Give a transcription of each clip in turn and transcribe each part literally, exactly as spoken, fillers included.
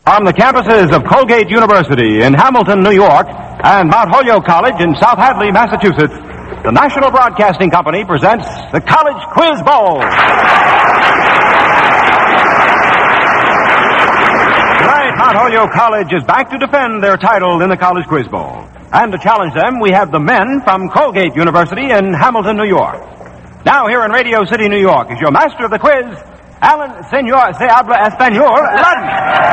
From the campuses of Colgate University in Hamilton, New York, and Mount Holyoke College in South Hadley, Massachusetts, the National Broadcasting Company presents the College Quiz Bowl. Tonight, Mount Holyoke College is back to defend their title in the College Quiz Bowl. And to challenge them, we have the men from Colgate University in Hamilton, New York. Now, here in Radio City, New York, is your master of the quiz, Alan Senor Se Habla Espanol Ludden.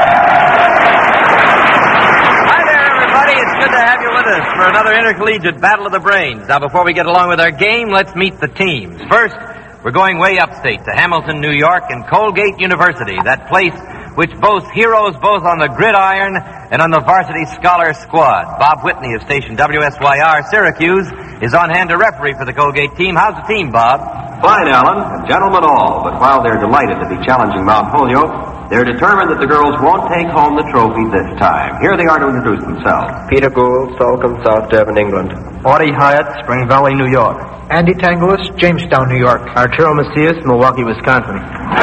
Hi there, everybody. It's good to have you with us for another intercollegiate battle of the brains. Now, before we get along with our game, let's meet the teams. First, we're going way upstate to Hamilton, New York, and Colgate University, that place which boasts heroes both on the gridiron and on the varsity scholar squad. Bob Whitney of station W S Y R Syracuse is on hand to referee for the Colgate team. How's the team, Bob? Fine, Alan, and gentlemen all. But while they're delighted to be challenging Mount Holyoke, they're determined that the girls won't take home the trophy this time. Here they are to introduce themselves. Peter Gould, Salcombe, South Devon, England. Audie Hyatt, Spring Valley, New York. Andy Tangulis, Jamestown, New York. Arturo Macias, Milwaukee, Wisconsin.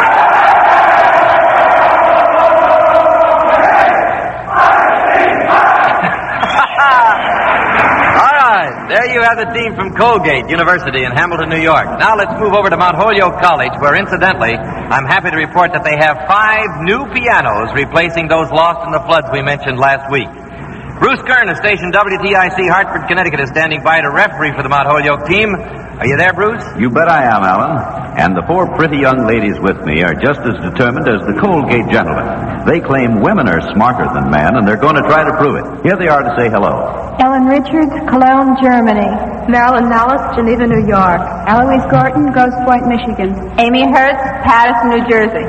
There you have the team from Colgate University in Hamilton, New York. Now let's move over to Mount Holyoke College, where incidentally, I'm happy to report that they have five new pianos replacing those lost in the floods we mentioned last week. Bruce Kern of station W T I C Hartford, Connecticut is standing by to referee for the Mount Holyoke team. Are you there, Bruce? You bet I am, Alan. And the four pretty young ladies with me are just as determined as the Colgate gentlemen. They claim women are smarter than men, and they're going to try to prove it. Here they are to say hello. Ellen Richards, Cologne, Germany. Marilyn Nellis, Geneva, New York. Eloise Gorton, Grosse Pointe, Michigan. Amy Hertz, Patterson, New Jersey.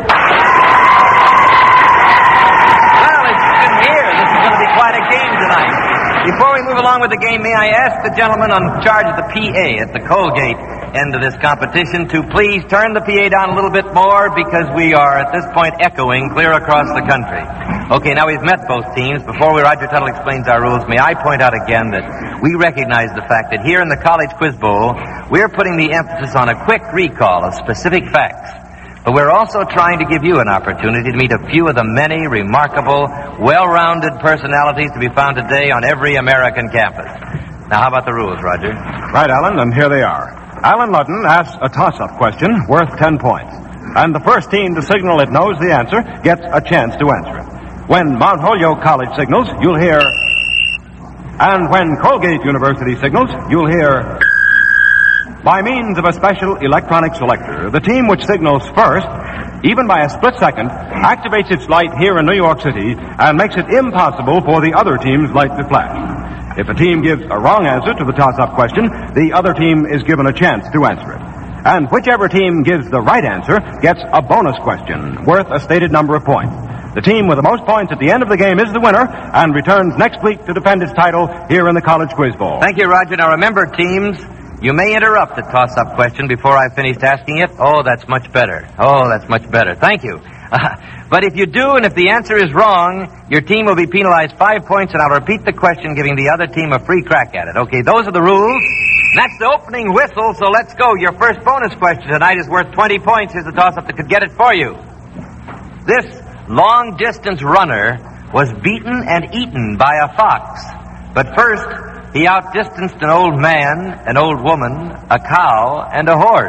Well, as you can hear, this is going to be quite a game tonight. Before we move along with the game, may I ask the gentleman on charge of the P A at the Colgate end of this competition to please turn the P A down a little bit more, because we are at this point echoing clear across the country. Okay, now we've met both teams. Before we, Roger Tuttle explains our rules, may I point out again that we recognize the fact that here in the College Quiz Bowl, we're putting the emphasis on a quick recall of specific facts. But we're also trying to give you an opportunity to meet a few of the many remarkable, well-rounded personalities to be found today on every American campus. Now, how about the rules, Roger? Right, Alan, and here they are. Alan Ludden asks a toss-up question worth ten points. And the first team to signal it knows the answer gets a chance to answer it. When Mount Holyoke College signals, you'll hear... And when Colgate University signals, you'll hear... By means of a special electronic selector, the team which signals first, even by a split second, activates its light here in New York City and makes it impossible for the other team's light to flash. If a team gives a wrong answer to the toss-up question, the other team is given a chance to answer it. And whichever team gives the right answer gets a bonus question worth a stated number of points. The team with the most points at the end of the game is the winner and returns next week to defend its title here in the College Quiz Bowl. Thank you, Roger. Now remember, teams, you may interrupt the toss-up question before I've finished asking it. Oh, that's much better. Oh, that's much better. Thank you. Uh, but if you do, and if the answer is wrong, your team will be penalized five points, and I'll repeat the question, giving the other team a free crack at it. Okay, those are the rules. That's the opening whistle, so let's go. Your first bonus question tonight is worth twenty points. Here's the toss-up that could get it for you. This long-distance runner was beaten and eaten by a fox. But first, he outdistanced an old man, an old woman, a cow, and a horse.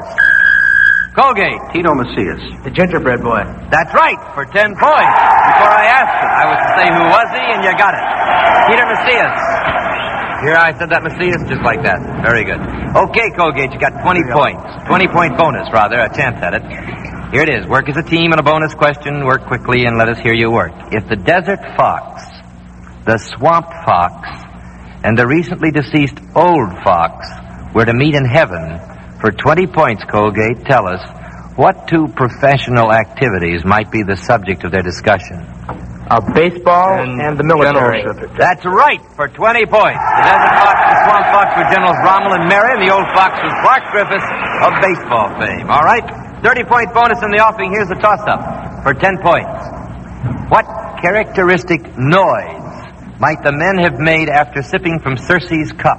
Colgate. Tito Macias. The gingerbread boy. That's right, for ten points. Before I asked it, I was to say who was he, and you got it. Peter Macias. Here I said that Macias, just like that. Very good. Okay, Colgate, you got twenty points. twenty-point bonus, rather, a chance at it. Here it is. Work as a team and a bonus question. Work quickly and let us hear you work. If the desert fox, the swamp fox, and the recently deceased old fox were to meet in heaven, for twenty points, Colgate, tell us, what two professional activities might be the subject of their discussion? Uh, baseball and, and the military. That's right, for twenty points. The desert fox and the swamp fox were Generals Rommel and Mary, and the old fox was Clark Griffiths of baseball fame. All right? thirty-point bonus in the offing. Here's the toss-up for ten points. What characteristic noise might the men have made after sipping from Circe's cup?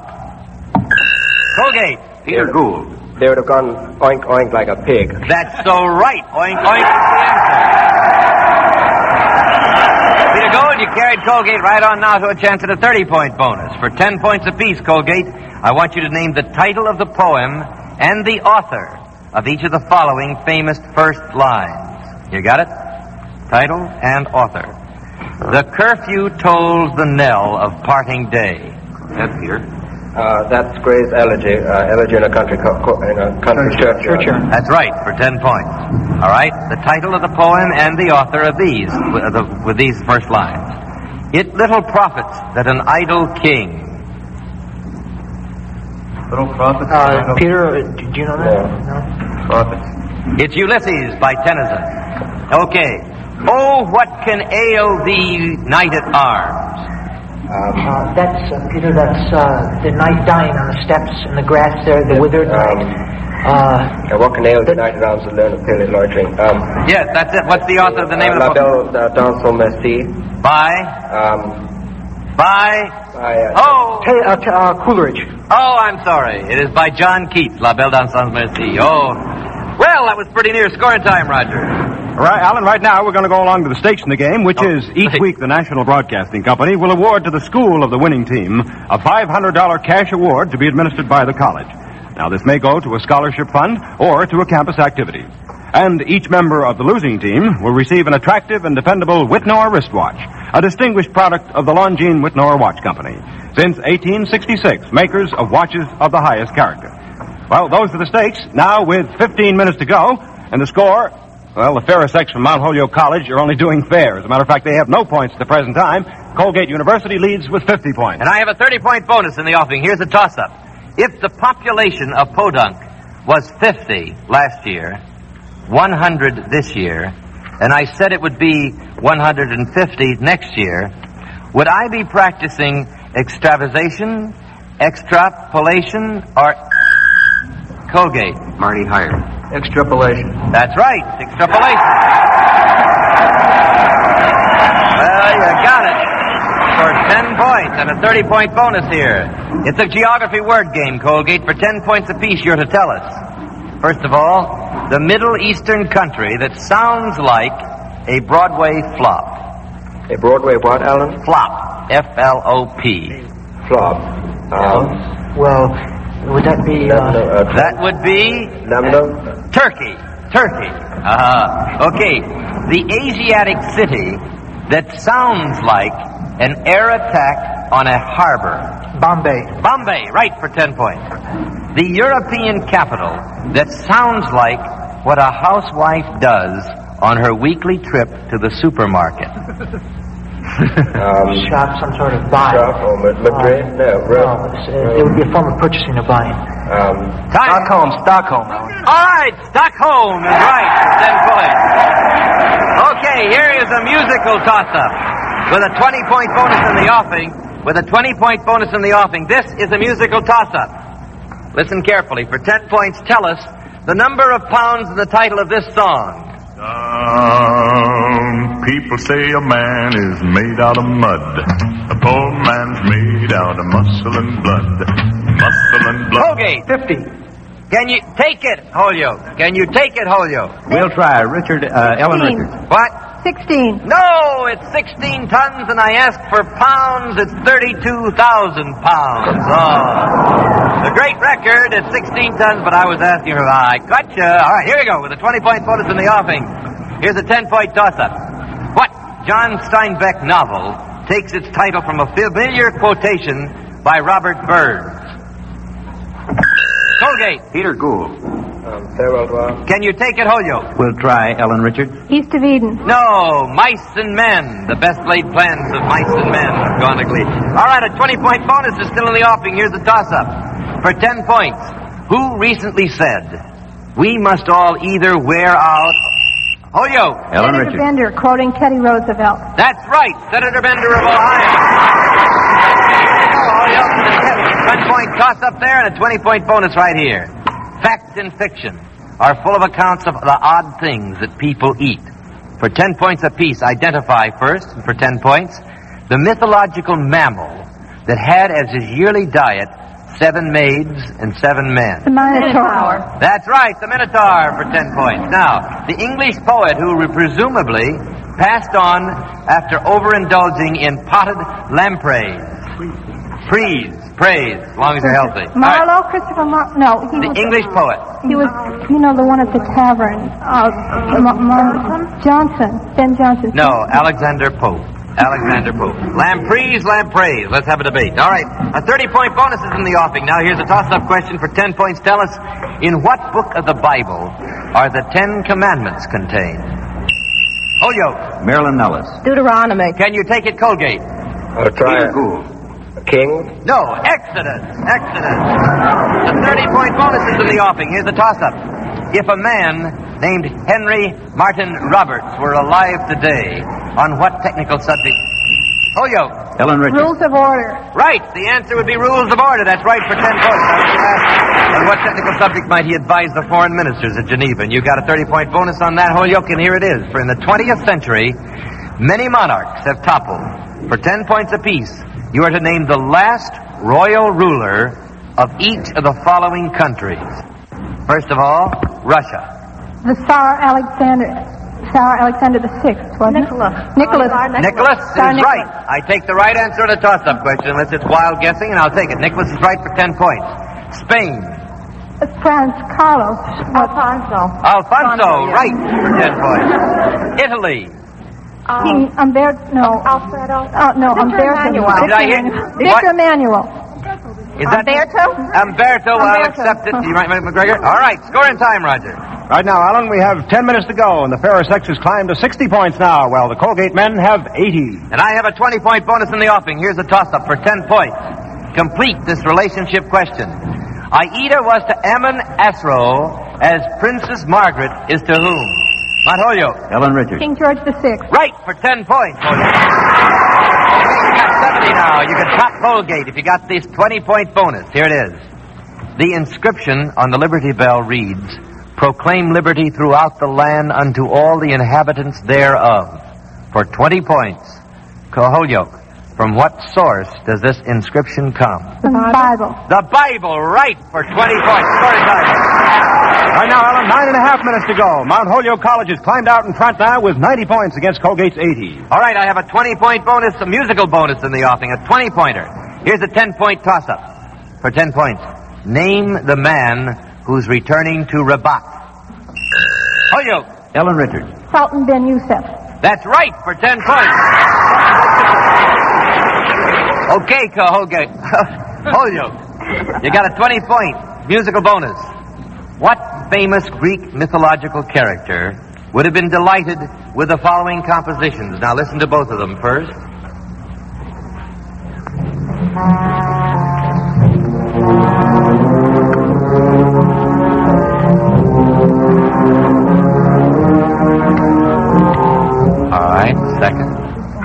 Colgate. Peter Gould. They would have gone oink, oink like a pig. That's so right. Oink, oink is the answer. Peter Gould, carried Colgate right on now to a chance at a thirty-point bonus. For ten points apiece, Colgate, I want you to name the title of the poem and the author of each of the following famous first lines. You got it? Title and author. The curfew tolls the knell of parting day. That's Peter. Uh, that's Gray's Elegy. Uh, Elegy in a country, co- co- in a country church. Churchyard. That's right, for ten points. All right, the title of the poem and the author of these, with, the, with these first lines. It little profits that an idle king. Little profits. Uh, Peter, uh, do you know that? No. No? Profits. It's Ulysses by Tennyson. Okay. Oh, what can ail thee, knight at arms? Uh, that's, uh, Peter, that's uh, the knight dying on the steps in the grass there, the withered Um, knight. Uh, uh, what can ail the United Arms of learn of Pilly loitering? Um, Yes, that's it. What's the author of the name uh, of the La book? Belle uh, dans son merci. By? Um, By? by, uh, Oh! Tay- uh, t- uh, Coleridge. Oh, I'm sorry. It is by John Keats, La Belle dans son merci. Oh. Well, that was pretty near scoring time, Roger. All right, Alan, right now we're going to go along to the stakes in the game, which Oh, is each right. week the National Broadcasting Company will award to the school of the winning team a five hundred dollars cash award to be administered by the college. Now, this may go to a scholarship fund or to a campus activity. And each member of the losing team will receive an attractive and dependable Whitnor wristwatch, a distinguished product of the Longines Whitnor Watch Company. Since eighteen sixty-six, makers of watches of the highest character. Well, those are the stakes. Now, with fifteen minutes to go, and the score, well, the Ferris X from Mount Holyoke College are only doing fair. As a matter of fact, they have no points at the present time. Colgate University leads with fifty points. And I have a thirty-point bonus in the offing. Here's a toss-up. If the population of Podunk was fifty last year, one hundred this year, and I said it would be one hundred fifty next year, would I be practicing extravasation, extrapolation, or Colgate? Marty Hire. Extrapolation. That's right, extrapolation. Well, you got it. For ten points and a thirty-point bonus here. It's a geography word game, Colgate. For ten points apiece, you're to tell us. First of all, the Middle Eastern country that sounds like a Broadway flop. a Broadway what, Alan? Flop. F L O P. Flop. Um, Well, would that be... Uh, Lamdo, uh, That would be Lamdo? Turkey. Turkey. Uh-huh. Okay. The Asiatic city that sounds like an air attack on a harbor. Bombay. Bombay, right, for ten points. The European capital that sounds like what a housewife does on her weekly trip to the supermarket. Um, Shop, some sort of buy. Shop or Mad- Madrid? No, No, Rome. it's, uh, it would be a form of purchasing or buying. Um, Time. Stockholm, Stockholm. All right, Stockholm is right for ten points. Okay, here is a musical toss-up with a twenty-point bonus in the offing. With a twenty-point bonus in the offing, this is a musical toss-up. Listen carefully. For ten points, tell us the number of pounds in the title of this song. Some people say a man is made out of mud. A poor man's made out of muscle and blood. Muscle and blood. Colgate, Fifty. can you take it, Holyoke? Can you take it, Holyoke? We'll try. Richard, uh, Ellen Sixteen. Richards. What? Sixteen. No, it's sixteen tons, and I asked for pounds. It's thirty-two thousand pounds. Oh. The great record is sixteen tons, but I was asking her, I gotcha. All right, here we go with a twenty-point bonus in the offing. Here's a ten-point toss-up. What John Steinbeck novel takes its title from a familiar quotation by Robert Burns? Colgate, Peter Gould. um, farewell to our... can you take it, Holyoke? We'll try Ellen Richards. East of Eden. No, Mice and Men. The best laid plans of Mice and Men have gone ugly. All right, a twenty-point bonus is still in the offing. Here's the toss-up. For ten points, who recently said, we must all either wear out... Holyoke. Ellen Senator Richards. Bender quoting Teddy Roosevelt. That's right, Senator Bender of Ohio. Holyoke, ten-point toss-up there and a twenty-point bonus right here. Facts and fiction are full of accounts of the odd things that people eat. For ten points apiece, identify first, for ten points, the mythological mammal that had as his yearly diet seven maids and seven men. The Minotaur. That's right, the Minotaur for ten points. Now, the English poet who presumably passed on after overindulging in potted lampreys. Praise, praise, as long as you're healthy. Marlowe, Christopher Marlowe. No, he The was, English poet. He was, you know, the one at the tavern. Uh, Ma- Ma- Johnson, Ben Johnson. No, Alexander Pope. Alexander Pope. Lampreys, lampreys. Let's have a debate. All right. A thirty-point bonus is in the offing. Now, here's a toss-up question for ten points. Tell us, in what book of the Bible are the Ten Commandments contained? Holyoke. Marilyn Nellis. Deuteronomy. Can you take it, Colgate? I'll try it. King? No, Exodus. Exodus. A thirty-point bonus is in the offing. Here's a toss-up. If a man named Henry Martin Roberts were alive today, on what technical subject? Holyoke. Ellen Richards. Rules of order. Right. The answer would be rules of order. That's right for ten points. I was asked, on what technical subject might he advise the foreign ministers at Geneva? And you got a thirty-point bonus on that, Holyoke, and here it is. For in the twentieth century, many monarchs have toppled. For ten points apiece, you are to name the last royal ruler of each of the following countries. First of all, Russia. The Tsar Alexander, Tsar Alexander the Sixth, wasn't Nicholas. it? Nicholas. Nicholas Tsar is Nicholas. right. I take the right answer on a toss-up question, unless it's wild guessing, and I'll take it. Nicholas is right for ten points. Spain. Uh, Franz Carlos. Alfonso. Alfonso, yeah. right for ten points. Italy. King Umberto. No. Alfredo. Oh, no, Victor Umberto. Emmanuel. Did I hear- Victor What? Emmanuel. Is that Umberto? Umberto, I'll Umberto. accept it. You right, McGregor? All right, score in time, Roger. Right now, Alan, we have ten minutes to go, and the fairer sex has climbed to sixty points now, while the Colgate men have eighty. And I have a twenty-point bonus in the offing. Here's a toss-up for ten points. Complete this relationship question. Aida was to Ammon Asro as Princess Margaret is to whom? Montoyo. Ellen Richards. King George the Sixth. Right for ten points. You got seventy now. You can top Colgate if you got this twenty-point bonus. Here it is. The inscription on the Liberty Bell reads, "Proclaim liberty throughout the land unto all the inhabitants thereof." For twenty points. Holyoke, from what source does this inscription come? The Bible. The Bible, right for twenty points. Story time. Right now, Alan, nine and a half minutes to go. Mount Holyoke College has climbed out in front now with ninety points against Colgate's eighty. All right, I have a twenty-point bonus, a musical bonus in the offing, a twenty-pointer. Here's a ten-point toss-up for ten points. Name the man who's returning to Rabat. Holyoke. Ellen Richards. Sultan Ben Youssef. That's right for ten points. Okay, Holyoke. Holyoke. You got a twenty-point musical bonus. What famous Greek mythological character would have been delighted with the following compositions? Now listen to both of them first. All right, second.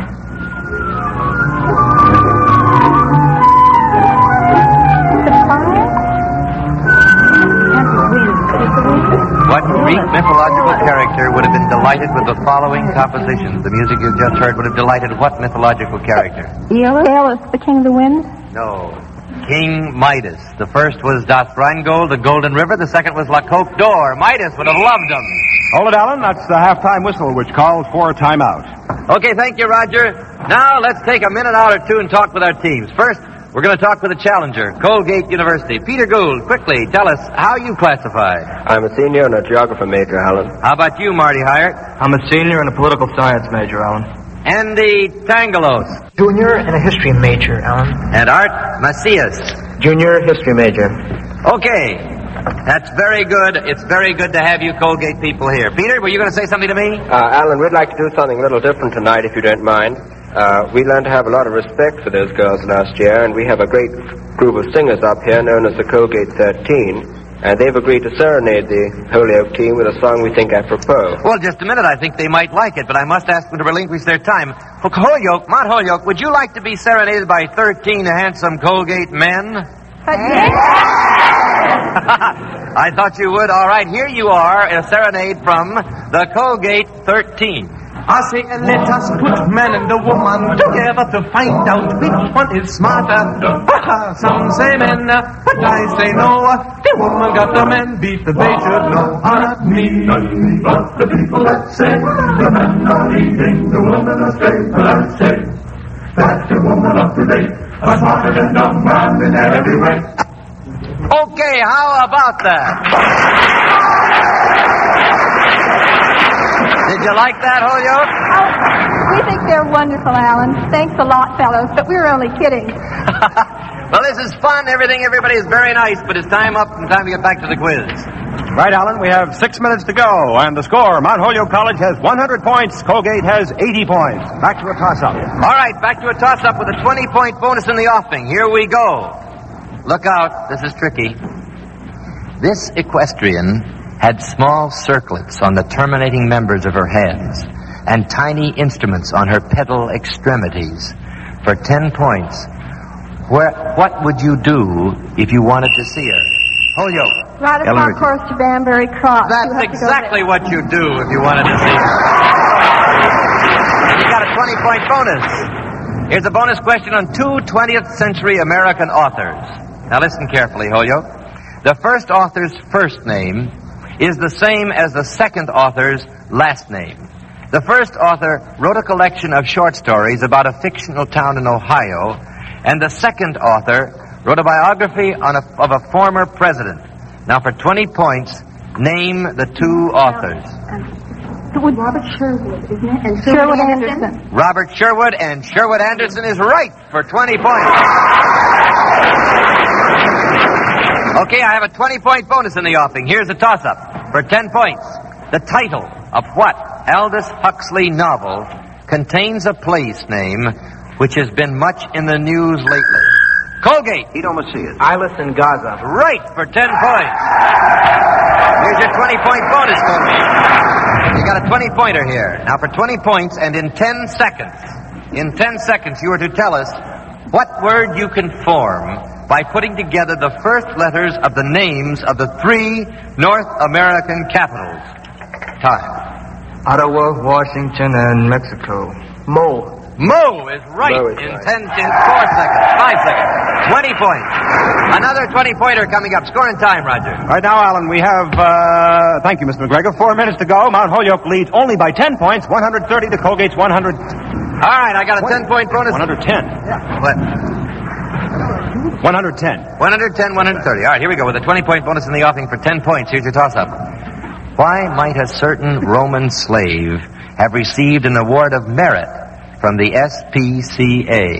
What Greek mythological character would have been delighted with the following compositions? The music you've just heard would have delighted what mythological character? Aeolus, the king of the winds. No. King Midas. The first was Das Rheingold, the Golden River. The second was La Coque d'Or. Midas would have loved them. Hold it, Alan. That's the halftime whistle, which calls for a timeout. Okay, thank you, Roger. Now let's take a minute out or two and talk with our teams. First, we're going to talk with the challenger, Colgate University. Peter Gould, quickly, tell us how you classify. I'm a senior and a geography major, Alan. How about you, Marty Hyatt? I'm a senior and a political science major, Alan. Andy Tangalos. Junior and a history major, Alan. And Art Macias. Junior history major. Okay. That's very good. It's very good to have you Colgate people here. Peter, were you going to say something to me? Uh, Alan, we'd like to do something a little different tonight, if you don't mind. Uh, we learned to have a lot of respect for those girls last year, and we have a great group of singers up here known as the Colgate thirteen, and they've agreed to serenade the Holyoke team with a song we think apropos. Well, just a minute. I think they might like it, but I must ask them to relinquish their time. For Holyoke, Mount Holyoke, would you like to be serenaded by thirteen handsome Colgate men? I thought you would. All right, here you are, a serenade from the Colgate thirteen. I say, let us put man and the woman together to find out which one is smarter. Some say men, but I say no. The woman got the man beat, the they should know. Not me, not me, but the people that say the men are leading the woman astray. But I say that the woman up to date, are smarter than the man in every way. Okay, how about that? Did you like that, Holyoke? Oh, we think they're wonderful, Alan. Thanks a lot, fellows, but we were only kidding. Well, this is fun. Everything, everybody is very nice, but it's time up and time to get back to the quiz. Right, Alan, we have six minutes to go, and the score, Mount Holyoke College has one hundred points, Colgate has eighty points. Back to a toss-up. All right, back to a toss-up with a twenty-point bonus in the offing. Here we go. Look out, this is tricky. This equestrian had small circlets on the terminating members of her hands and tiny instruments on her pedal extremities. For ten points, where, what would you do if you wanted to see her? Holyoke. Ride a Ellen concourse to Banbury Cross. That's exactly what you'd do if you wanted to see her. You got a twenty-point bonus. Here's a bonus question on two twentieth century American authors. Now listen carefully, Holyoke. The first author's first name is the same as the second author's last name. The first author wrote a collection of short stories about a fictional town in Ohio, and the second author wrote a biography on a, of a former president. Now, for twenty points, name the two authors. Would Robert Sherwood, isn't it? And Sherwood Anderson. Anderson. Robert Sherwood and Sherwood Anderson is right for twenty points. Okay, I have a twenty-point bonus in the offing. Here's a toss-up. For ten points, the title of what Aldous Huxley novel contains a place name which has been much in the news lately? Colgate. Edo Macias. Islas in Gaza. Right for ten points. Here's your twenty-point bonus, Colgate. You got a twenty-pointer here. Now for twenty points and in ten seconds, in ten seconds you are to tell us what word you can form by putting together the first letters of the names of the three North American capitals. Time. Ottawa, Washington, and Mexico. Mo. Mo is right Mo is in right. ten, in four seconds, five seconds, twenty points. Another twenty-pointer coming up. Score and time, Roger. All right, now, Alan, we have, uh, thank you, Mister McGregor, four minutes to go. Mount Holyoke leads only by ten points, one hundred thirty to Colgate's one hundred. All right, I got a ten-point bonus. one hundred ten. What? one hundred ten. one hundred ten, one hundred thirty. All right, here we go with a twenty-point bonus in the offing for ten points. Here's your toss-up. Why might a certain Roman slave have received an award of merit from the S P C A?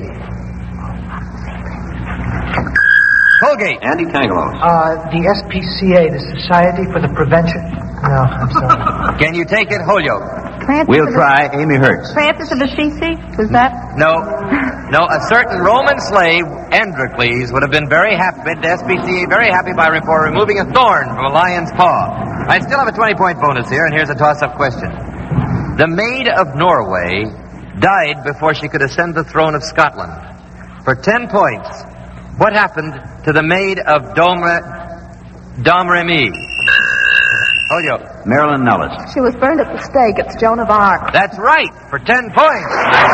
Colgate. Andy Tangelos. Uh, the S P C A, the Society for the Prevention... No, I'm sorry. Can you take it, Holyoke? Francis We'll of try Amy Hertz. Francis of Assisi? Was that? No. No, a certain Roman slave, Androcles, would have been very happy, the S P C A very happy by for removing a thorn from a lion's paw. I still have a twenty-point bonus here, and here's a toss-up question. The Maid of Norway died before she could ascend the throne of Scotland. For ten points, what happened to the Maid of Domre... Domremy? Holyoke. Marilyn Nellis. She was burned at the stake. It's Joan of Arc. That's right, for ten points.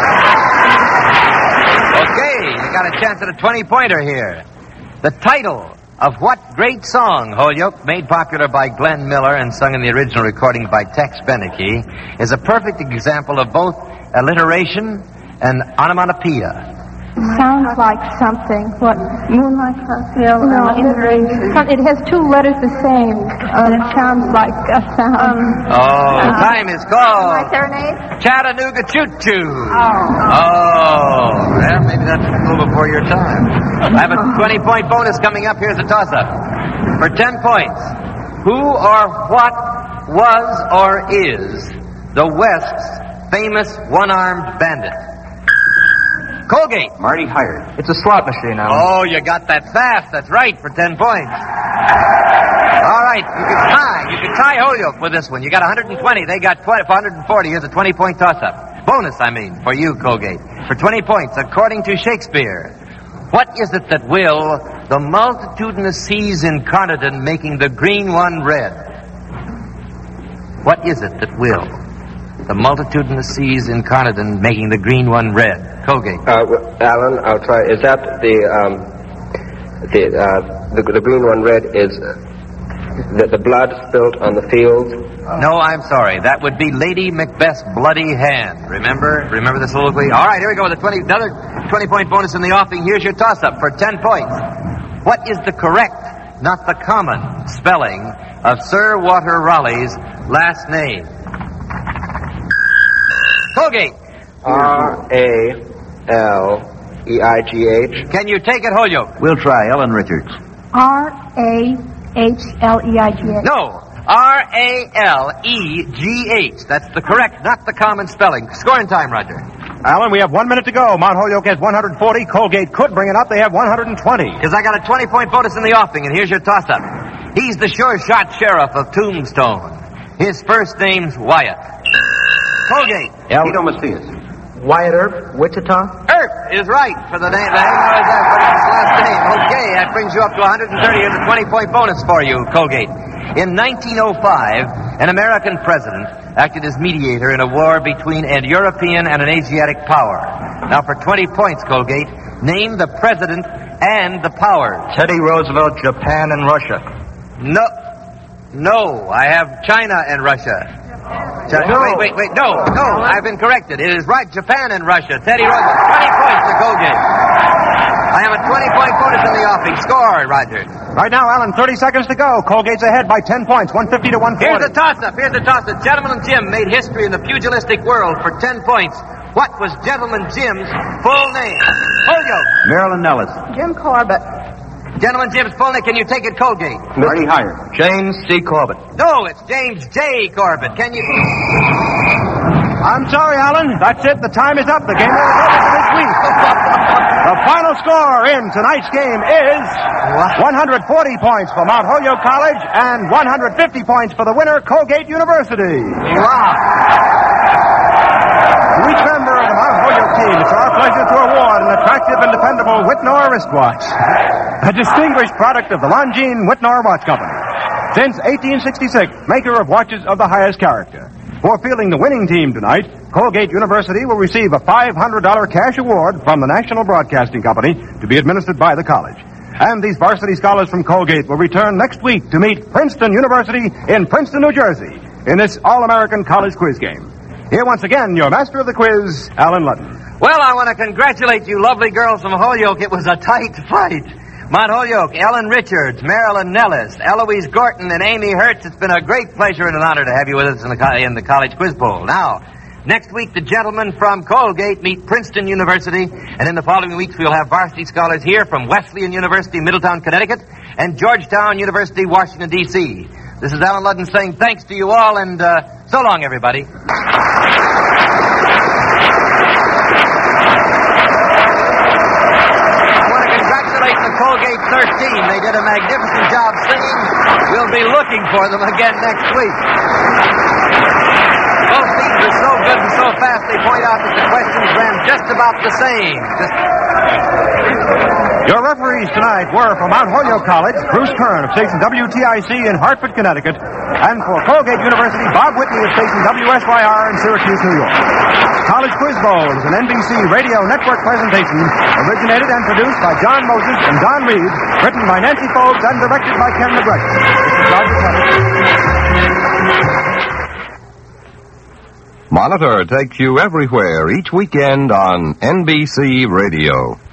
Okay, you got a chance at a twenty-pointer here. The title of what great song, Holyoke, made popular by Glenn Miller and sung in the original recording by Tex Beneke, is a perfect example of both alliteration and onomatopoeia. Sounds like something. What? Moonlight Cocktail? No, it, it has two letters the same, and it sounds like a sound. Um, Oh, uh, time is called My serenade? Chattanooga Choo Choo. Oh. Oh, well, maybe that's a little before your time. I have a twenty-point bonus coming up. Here's a toss-up. For ten points, who or what was or is the West's famous one-armed bandit? Colgate. Marty Hired. It's a slot machine, Alan. Oh, you got that fast. That's right, for ten points. All right, you can tie. You can tie Holyoke with this one. You got one hundred twenty. They got twenty, one hundred forty. Here's a twenty-point toss-up. Bonus, I mean, for you, Colgate. For twenty points, according to Shakespeare, what is it that will the multitudinous seas incarnate making the green one red? What is it that will? the multitudinous seas incarnate in making the green one red. Colgate. Uh, w- Alan, I'll try. Is that the, um, the, uh, the, the green one red is uh, the, the blood spilt on the fields? No, I'm sorry. That would be Lady Macbeth's bloody hand. Remember? Remember the soliloquy? All right, here we go with a twenty, another twenty-point bonus in the offing. Here's your toss-up for ten points. What is the correct, not the common, spelling of Sir Walter Raleigh's last name? Colgate. R A L E I G H. Can you take it, Holyoke? We'll try Ellen Richards. R A H L E I G H. No. R A L E G H. That's the correct, not the common spelling. Scoring time, Roger. Alan, we have one minute to go. Mount Holyoke has one hundred forty. Colgate could bring it up. They have one hundred twenty. Because I got a twenty-point bonus in the offing, and here's your toss-up. He's the sure-shot sheriff of Tombstone. His first name's Wyatt. Colgate. Tito Macias. Wyatt Earp, Wichita. Earp is right for the name. The name of his last name. Okay, that brings you up to one hundred thirty. Here's a twenty-point bonus for you, Colgate. In nineteen oh five, an American president acted as mediator in a war between an European and an Asiatic power. Now, for twenty points, Colgate, name the president and the powers. Teddy Roosevelt, Japan, and Russia. No. No, I have China and Russia. China, No. Wait, wait, wait. No, no, I've been corrected. It is right, Japan and Russia. Teddy Roosevelt. twenty points to Colgate. I have a twenty-point bonus in the offing. Score, Roger. Right now, Alan, thirty seconds to go. Colgate's ahead by ten points, one fifty to one forty. Here's the toss-up. Here's the toss-up. Gentleman Jim made history in the pugilistic world for ten points. What was Gentleman Jim's full name? Holyoke. Marilyn Nellis. Jim Corbett. Gentleman Jim's full name. Can you take it, Colgate? Marty Hire. James C. Corbett. No, it's James J. Corbett. Can you... I'm sorry, Alan. That's it. The time is up. The game is over for this week. The final score in tonight's game is one hundred forty points for Mount Holyoke College and one hundred fifty points for the winner, Colgate University. Wow. To each member of the Mount Holyoke team, it's our pleasure to award an attractive and dependable Whitnor wristwatch, a distinguished product of the Longines Whitnor Watch Company. Since eighteen sixty-six, maker of watches of the highest character. For fielding the winning team tonight, Colgate University will receive a five hundred dollars cash award from the National Broadcasting Company to be administered by the college. And these varsity scholars from Colgate will return next week to meet Princeton University in Princeton, New Jersey, in this All-American College Quiz game. Here once again, your master of the quiz, Alan Ludden. Well, I want to congratulate you lovely girls from Holyoke. It was a tight fight. Mount Holyoke, Ellen Richards, Marilyn Nellis, Eloise Gorton, and Amy Hertz. It's been a great pleasure and an honor to have you with us in the, co- in the College Quiz Bowl. Now, next week, the gentlemen from Colgate meet Princeton University, and in the following weeks, we'll have varsity scholars here from Wesleyan University, Middletown, Connecticut, and Georgetown University, Washington, D C This is Alan Ludden saying thanks to you all, and uh, so long, everybody. Colgate thirteen. They did a magnificent job singing. We'll be looking for them again next week. Both teams are so good and so fast, they point out that the questions ran just about the same. Just... Your referees tonight were from Mount Holyoke College, Bruce Kern of station W T I C in Hartford, Connecticut, and for Colgate University, Bob Whitney of station W S Y R in Syracuse, New York. College Quiz Bowl is an N B C Radio Network presentation originated and produced by John Moses and Don Reed, written by Nancy Forbes and directed by Ken McGregor. This is Roger Pettit. Monitor takes you everywhere each weekend on N B C Radio.